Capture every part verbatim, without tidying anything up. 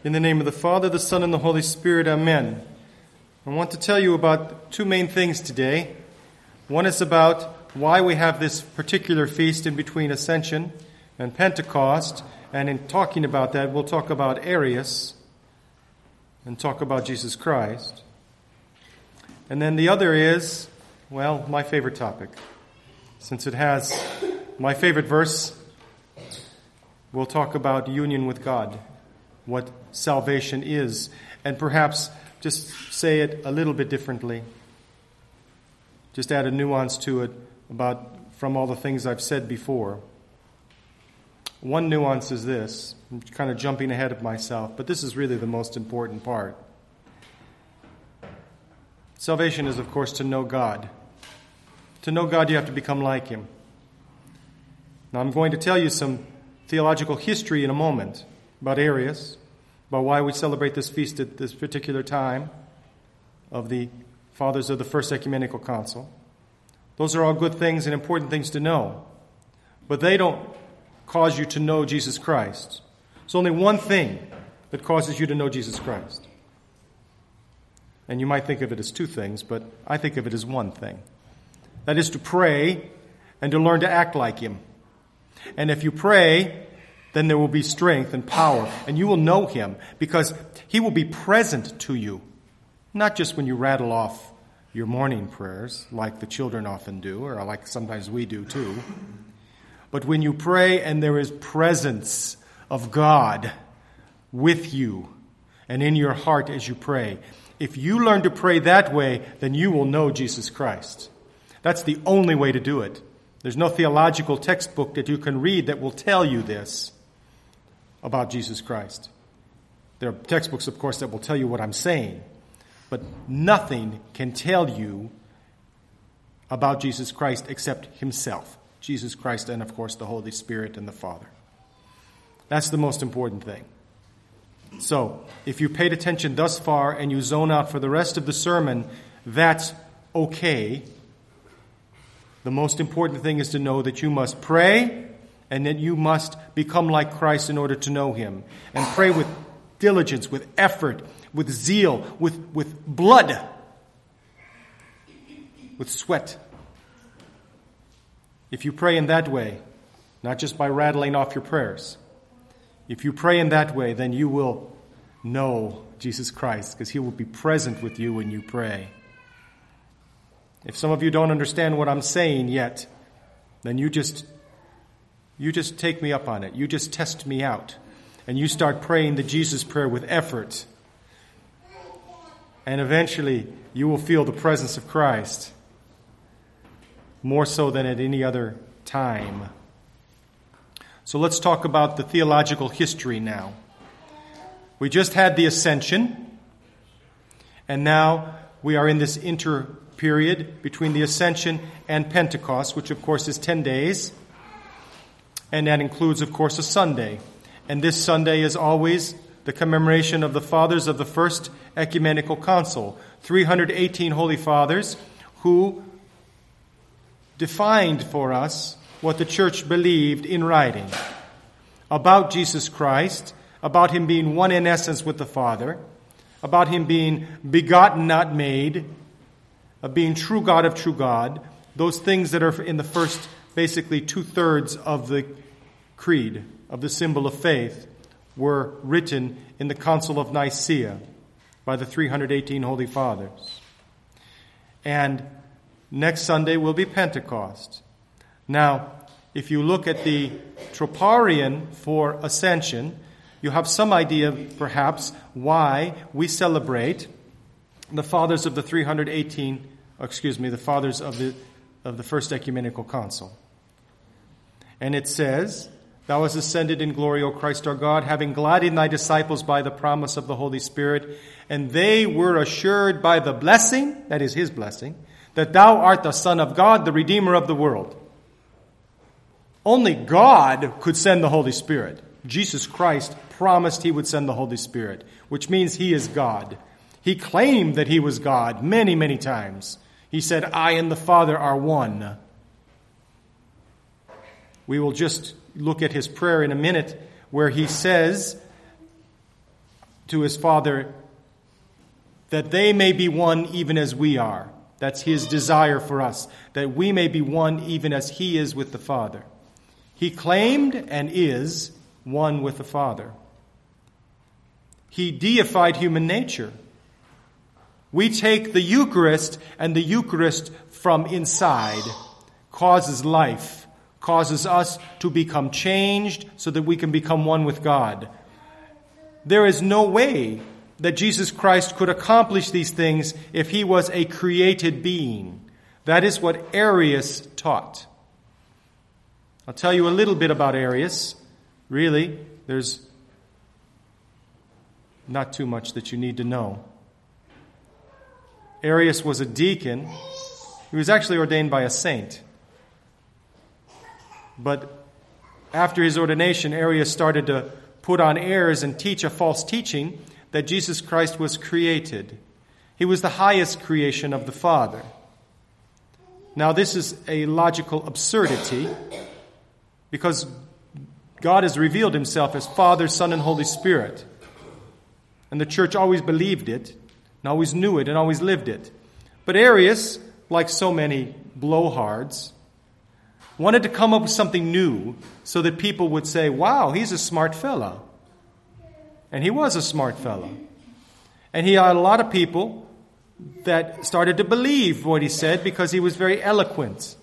In the name of the Father, the Son, and the Holy Spirit, amen. I want to tell you about two main things today. One is about why we have this particular feast in between Ascension and Pentecost. And in talking about that, we'll talk about Arius and talk about Jesus Christ. And then the other is, well, my favorite topic. Since it has my favorite verse, we'll talk about union with God, what salvation is, and perhaps just say it a little bit differently. Just add a nuance to it about from all the things I've said before. One nuance is this. I'm kind of jumping ahead of myself, but this is really the most important part. Salvation is, of course, to know God. To know God, you have to become like Him. Now, I'm going to tell you some theological history in a moment about Arius, about why we celebrate this feast at this particular time of the fathers of the First Ecumenical Council. Those are all good things and important things to know, but they don't cause you to know Jesus Christ. There's only one thing that causes you to know Jesus Christ. And you might think of it as two things, but I think of it as one thing. That is to pray and to learn to act like Him. And if you pray, then there will be strength and power, and you will know Him because He will be present to you. Not just when you rattle off your morning prayers, like the children often do, or like sometimes we do too. But when you pray and there is presence of God with you and in your heart as you pray, if you learn to pray that way, then you will know Jesus Christ. That's the only way to do it. There's no theological textbook that you can read that will tell you this about Jesus Christ. There are textbooks, of course, that will tell you what I'm saying, but nothing can tell you about Jesus Christ except Himself. Jesus Christ and, of course, the Holy Spirit and the Father. That's the most important thing. So, if you paid attention thus far and you zone out for the rest of the sermon, that's okay. The most important thing is to know that you must pray and that you must become like Christ in order to know Him. And pray with diligence, with effort, with zeal, with, with blood, with sweat. If you pray in that way, not just by rattling off your prayers, if you pray in that way, then you will know Jesus Christ because He will be present with you when you pray. If some of you don't understand what I'm saying yet, then you just you just take me up on it. You just test me out. And you start praying the Jesus prayer with effort. And eventually you will feel the presence of Christ more so than at any other time. So let's talk about the theological history now. We just had the Ascension, and now we are in this inter period between the Ascension and Pentecost, which of course is ten days, and that includes, of course, a Sunday. And this Sunday is always the commemoration of the fathers of the First Ecumenical Council, three hundred eighteen holy fathers who defined for us what the church believed in writing about Jesus Christ, about Him being one in essence with the Father, about Him being begotten, not made, of being true God of true God, those things that are in the first, basically two-thirds of the creed, of the symbol of faith, were written in the Council of Nicaea by the three hundred eighteen Holy Fathers. And next Sunday will be Pentecost. Now, if you look at the Troparion for Ascension, you have some idea, perhaps, why we celebrate the fathers of the three hundred eighteen, excuse me, the fathers of the of the First Ecumenical Council. And it says, "Thou hast ascended in glory, O Christ our God, having gladdened thy disciples by the promise of the Holy Spirit, and they were assured by the blessing," that is His blessing, "that thou art the Son of God, the Redeemer of the world." Only God could send the Holy Spirit. Jesus Christ promised He would send the Holy Spirit, which means He is God. He claimed that He was God many, many times. He said, "I and the Father are one." We will just look at His prayer in a minute where He says, to his Father that they may be one even as we are. That's his desire for us, that we may be one even as he is with the Father. He claimed and is one with the Father. He deified human nature. We take the Eucharist, and the Eucharist from inside causes life, causes us to become changed so that we can become one with God. There is no way that Jesus Christ could accomplish these things if he was a created being. That is what Arius taught. I'll tell you a little bit about Arius. Really, there's not too much that you need to know. Arius was a deacon. He was actually ordained by a saint. But after his ordination, Arius started to put on airs and teach a false teaching that Jesus Christ was created. He was the highest creation of the Father. Now, this is a logical absurdity because God has revealed himself as Father, Son, and Holy Spirit. And the church always believed it, and always knew it, and always lived it. But Arius, like so many blowhards, wanted to come up with something new so that people would say, wow, he's a smart fellow. And he was a smart fellow. And he had a lot of people that started to believe what he said because he was very eloquent.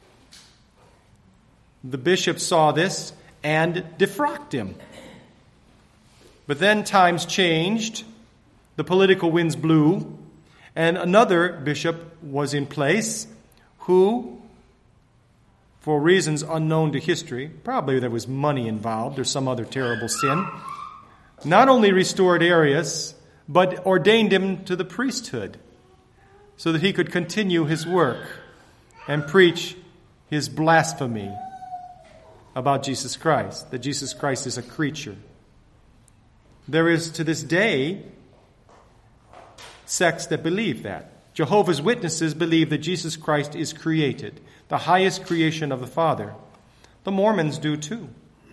The bishop saw this and defrocked him. But then times changed, the political winds blew, and another bishop was in place who, for reasons unknown to history, probably there was money involved or some other terrible sin, not only restored Arius, but ordained him to the priesthood so that he could continue his work and preach his blasphemy about Jesus Christ, that Jesus Christ is a creature. There is, to this day, sects that believe that. Jehovah's Witnesses believe that Jesus Christ is created, the highest creation of the Father. The Mormons do too.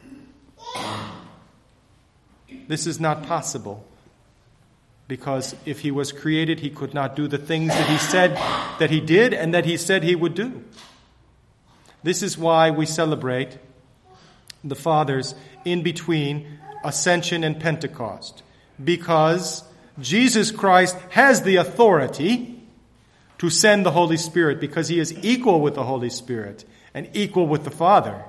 This is not possible, because if he was created, he could not do the things that he said that he did and that he said he would do. This is why we celebrate the Fathers in between Ascension and Pentecost, because Jesus Christ has the authority to send the Holy Spirit, because he is equal with the Holy Spirit and equal with the Father.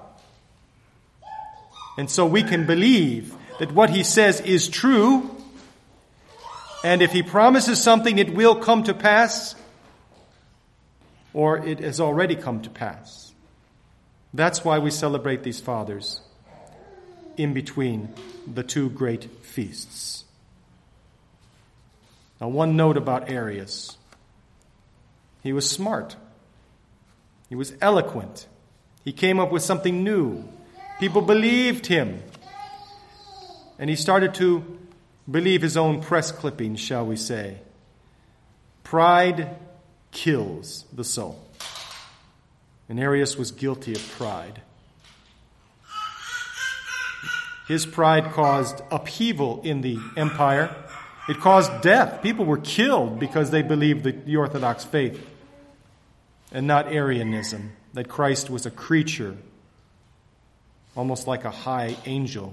And so we can believe that what he says is true, and if he promises something, it will come to pass, or it has already come to pass. That's why we celebrate these Fathers in between the two great feasts. Now, one note about Arius. He was smart. He was eloquent. He came up with something new. People believed him. And he started to believe his own press clippings, shall we say. Pride kills the soul. And Arius was guilty of pride. His pride caused upheaval in the empire. It caused death. People were killed because they believed the, the Orthodox faith and not Arianism, that Christ was a creature, almost like a high angel.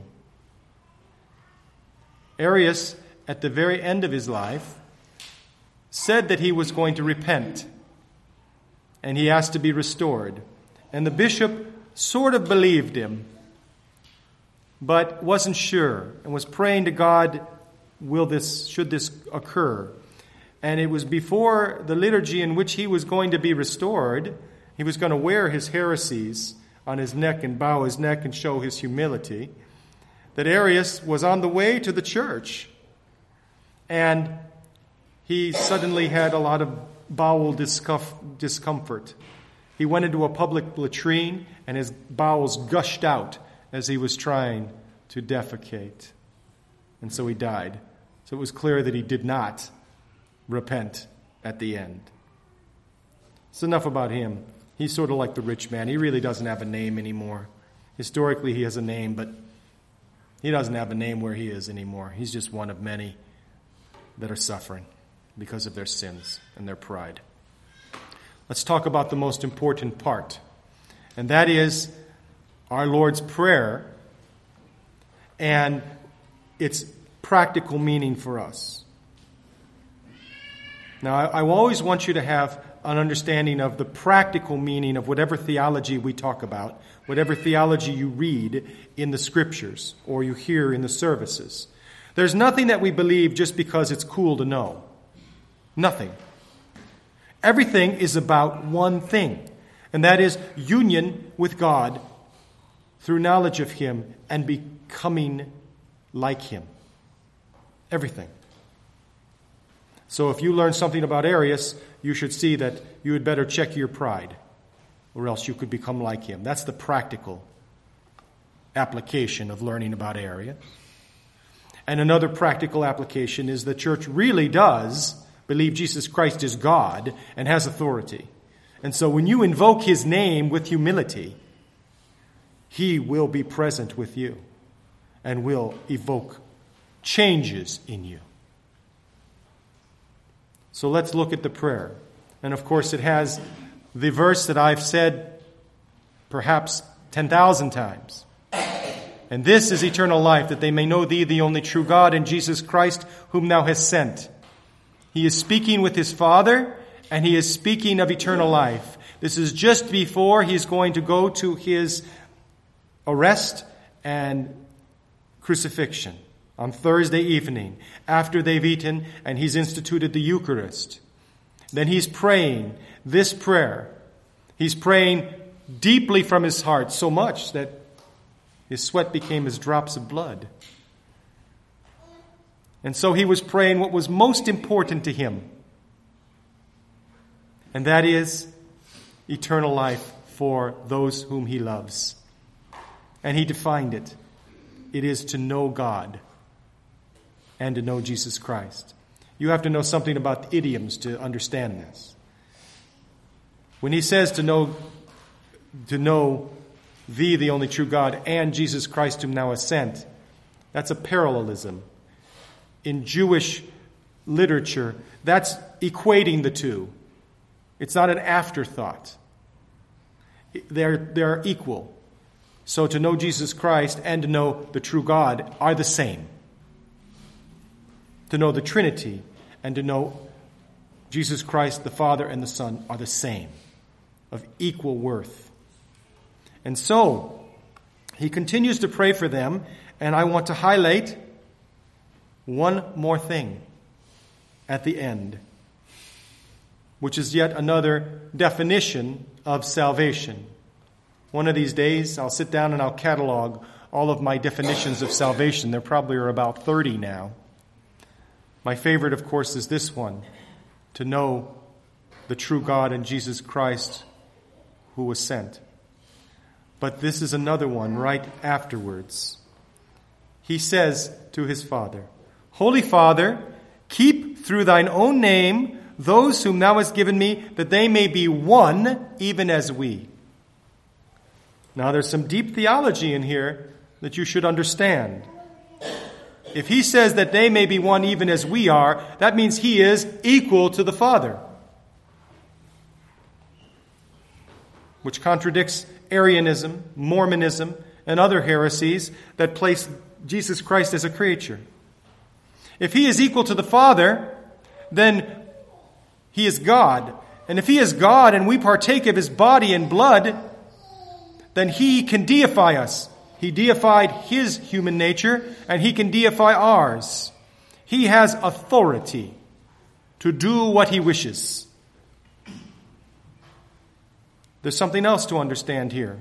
Arius, at the very end of his life, said that he was going to repent, and he asked to be restored. And the bishop sort of believed him, but wasn't sure, and was praying to God, will this, should this occur? And it was before the liturgy in which he was going to be restored. He was going to wear his heresies on his neck and bow his neck and show his humility, that Arius was on the way to the church. And he suddenly had a lot of bowel discomfort. He went into a public latrine, and his bowels gushed out as he was trying to defecate. And so he died. So it was clear that he did not repent at the end. It's enough about him. He's sort of like the rich man. He really doesn't have a name anymore. Historically, he has a name, but He doesn't have a name where he is anymore. He's just one of many that are suffering because of their sins and their pride. Let's talk about the most important part, and that is our Lord's Prayer and its practical meaning for us. Now, I, I always want you to have an understanding of the practical meaning of whatever theology we talk about, whatever theology you read in the Scriptures or you hear in the services. There's nothing that we believe just because it's cool to know. Nothing. Everything is about one thing, and that is union with God through knowledge of Him and becoming like Him. Everything. So if you learn something about Arius, you should see that you had better check your pride, or else you could become like him. That's the practical application of learning about Arius. And another practical application is the church really does believe Jesus Christ is God and has authority. And so when you invoke His name with humility, He will be present with you and will evoke changes in you. So let's look at the prayer. And of course it has the verse that I've said perhaps ten thousand times. And this is eternal life, that they may know Thee, the only true God, and Jesus Christ, whom Thou hast sent. He is speaking with His Father, and He is speaking of eternal life. This is just before He's going to go to His arrest and crucifixion on Thursday evening, after they've eaten and He's instituted the Eucharist. Then He's praying this prayer. He's praying deeply from His heart, so much that His sweat became as drops of blood. And so He was praying what was most important to Him, and that is eternal life for those whom He loves. And He defined it. It is to know God and to know Jesus Christ. You have to know something about idioms to understand this. When He says to know, to know Thee, the only true God, and Jesus Christ, whom Thou hast sent, that's a parallelism. In Jewish literature, that's equating the two. It's not an afterthought. They're, they're equal. So to know Jesus Christ and to know the true God are the same. To know the Trinity and to know Jesus Christ, the Father and the Son, are the same, of equal worth. And so, he continues to pray for them, and I want to highlight one more thing at the end, which is yet another definition of salvation. One of these days, I'll sit down and I'll catalog all of my definitions of salvation. There probably are about thirty now. My favorite, of course, is this one, to know the true God and Jesus Christ who was sent. But this is another one right afterwards. He says to His Father, Holy Father, keep through Thine own name those whom Thou hast given me, that they may be one, even as we. Now there's some deep theology in here that you should understand. If He says that they may be one even as we are, that means He is equal to the Father, which contradicts Arianism, Mormonism, and other heresies that place Jesus Christ as a creature. If He is equal to the Father, then He is God. And if He is God and we partake of His body and blood, then He can deify us. He deified His human nature, and He can deify ours. He has authority to do what He wishes. There's something else to understand here.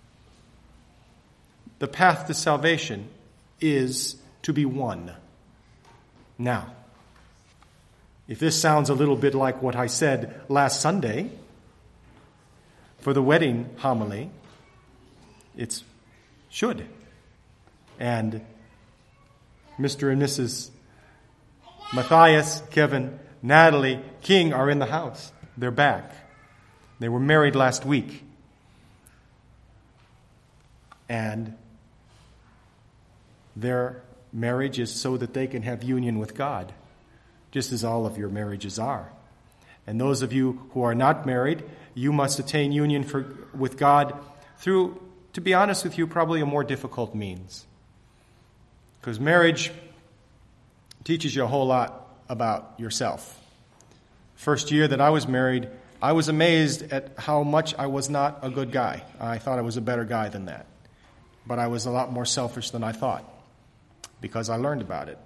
The path to salvation is to be one. Now, if this sounds a little bit like what I said last Sunday for the wedding homily, it's should. And Mister and Missus Matthias, Kevin, Natalie, King are in the house. They're back. They were married last week. And Their marriage is so that they can have union with God, just as all of your marriages are. And those of you who are not married, you must attain union for, with God through, to be honest with you, probably a more difficult means. Because marriage teaches you a whole lot about yourself. First year that I was married, I was amazed at how much I was not a good guy. I thought I was a better guy than that. But I was a lot more selfish than I thought, because I learned about it.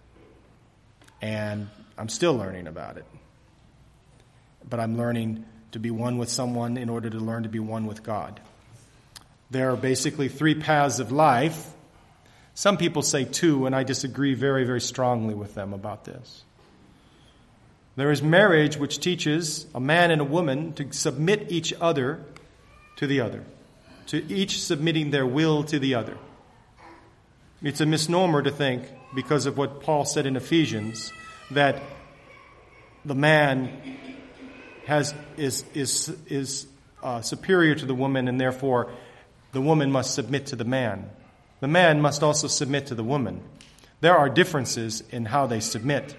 And I'm still learning about it. But I'm learning to be one with someone in order to learn to be one with God. There are basically three paths of life. Some people say two, and I disagree very, very strongly with them about this. There is marriage, which teaches a man and a woman to submit each other to the other, to each submitting their will to the other. It's a misnomer to think, because of what Paul said in Ephesians, that the man has is is is uh, superior to the woman, and therefore the woman must submit to the man. The man must also submit to the woman. There are differences in how they submit,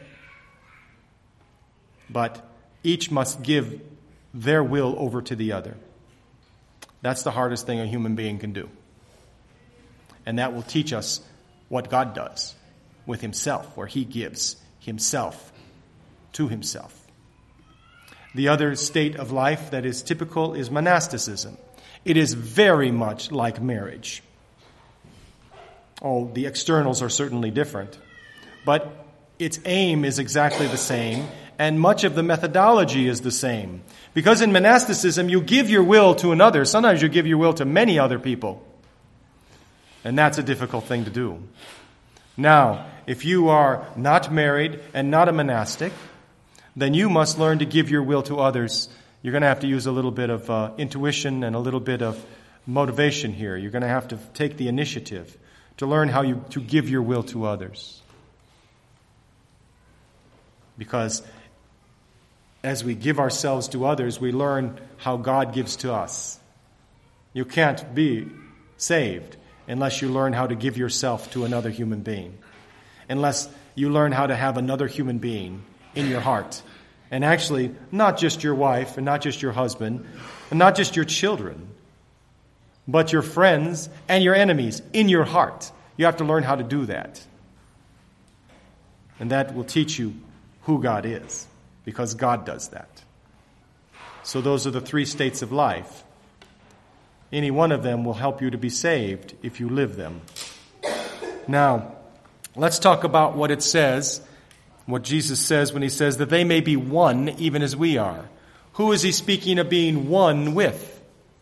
but each must give their will over to the other. That's the hardest thing a human being can do. And that will teach us what God does with himself, where he gives himself to himself. The other state of life that is typical is monasticism. It is very much like marriage. Oh, the externals are certainly different, but its aim is exactly the same, and much of the methodology is the same. Because in monasticism, you give your will to another. Sometimes you give your will to many other people. And that's a difficult thing to do. Now, if you are not married and not a monastic, then you must learn to give your will to others. You're going to have to use a little bit of uh, intuition and a little bit of motivation here. You're going to have to take the initiative to learn how you to give your will to others. Because as we give ourselves to others, we learn how God gives to us. You can't be saved unless you learn how to give yourself to another human being. Unless you learn how to have another human being in your heart. And actually, not just your wife, and not just your husband, and not just your children, but your friends and your enemies in your heart. You have to learn how to do that. And that will teach you who God is, because God does that. So those are the three states of life. Any one of them will help you to be saved if you live them. Now, let's talk about what it says, what Jesus says when he says that they may be one even as we are. Who is he speaking of being one with?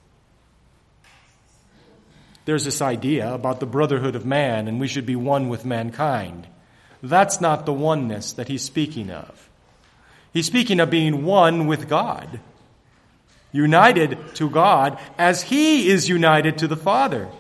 There's this idea about the brotherhood of man, and we should be one with mankind. That's not the oneness that he's speaking of. He's speaking of being one with God, united to God as he is united to the Father.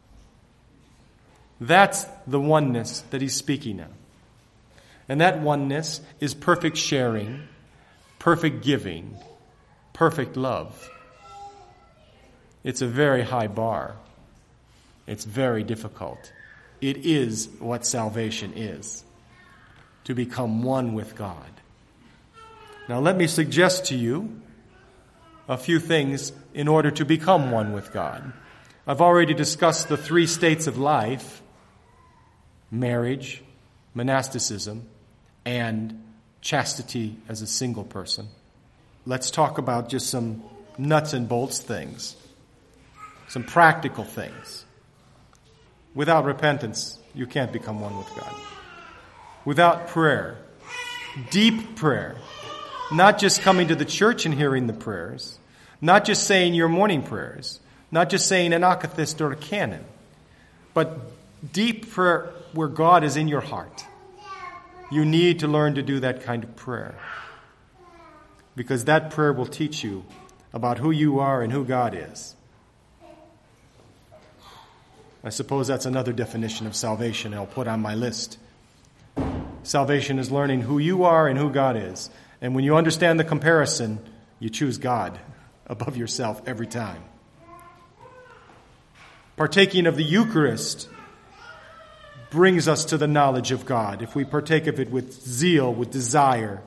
That's the oneness that he's speaking of. And that oneness is perfect sharing, perfect giving, perfect love. It's a very high bar. It's very difficult. It is what salvation is, to become one with God. Now let me suggest to you a few things in order to become one with God. I've already discussed the three states of life: marriage, monasticism, and chastity as a single person. Let's talk about just some nuts and bolts things, some practical things. Without repentance, you can't become one with God. Without prayer, deep prayer, not just coming to the church and hearing the prayers, not just saying your morning prayers, not just saying an akathist or a canon, but deep prayer where God is in your heart. You need to learn to do that kind of prayer, because that prayer will teach you about who you are and who God is. I suppose that's another definition of salvation I'll put on my list. Salvation is learning who you are and who God is. And when you understand the comparison, you choose God above yourself every time. Partaking of the Eucharist brings us to the knowledge of God, if we partake of it with zeal, with desire.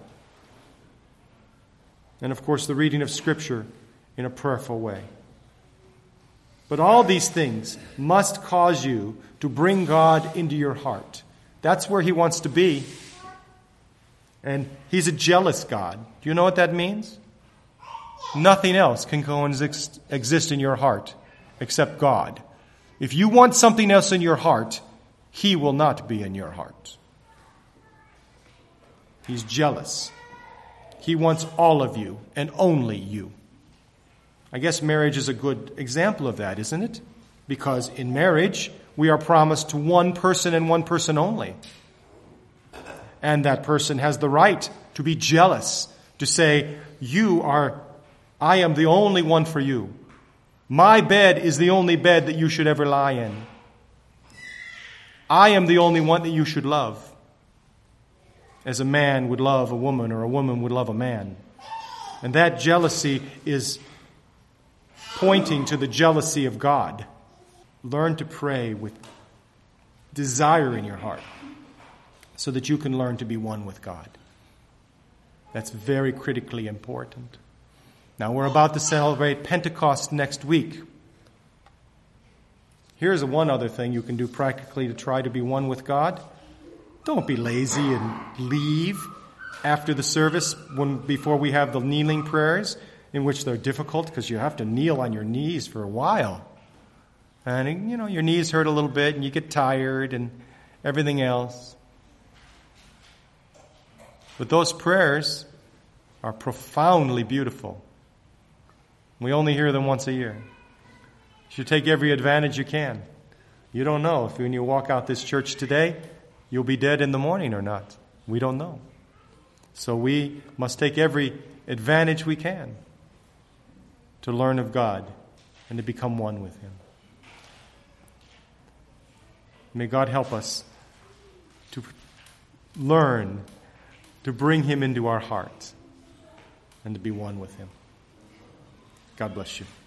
And of course, the reading of Scripture in a prayerful way. But all these things must cause you to bring God into your heart. That's where He wants to be. And He's a jealous God. Do you know what that means? Nothing else can coexist exist in your heart except God. If you want something else in your heart, He will not be in your heart. He's jealous. He wants all of you and only you. I guess marriage is a good example of that, isn't it? Because in marriage, we are promised to one person and one person only. And that person has the right to be jealous, to say, you are, I am the only one for you. My bed is the only bed that you should ever lie in. I am the only one that you should love, as a man would love a woman or a woman would love a man. And that jealousy is pointing to the jealousy of God. Learn to pray with desire in your heart so that you can learn to be one with God. That's very critically important. Now we're about to celebrate Pentecost next week. Here's one other thing you can do practically to try to be one with God. Don't be lazy and leave after the service when before we have the kneeling prayers, in which they're difficult because you have to kneel on your knees for a while. And, you know, your knees hurt a little bit and you get tired and everything else. But those prayers are profoundly beautiful. We only hear them once a year. You should take every advantage you can. You don't know if when you walk out this church today, you'll be dead in the morning or not. We don't know. So we must take every advantage we can to learn of God and to become one with Him. May God help us to learn to bring Him into our hearts and to be one with Him. God bless you.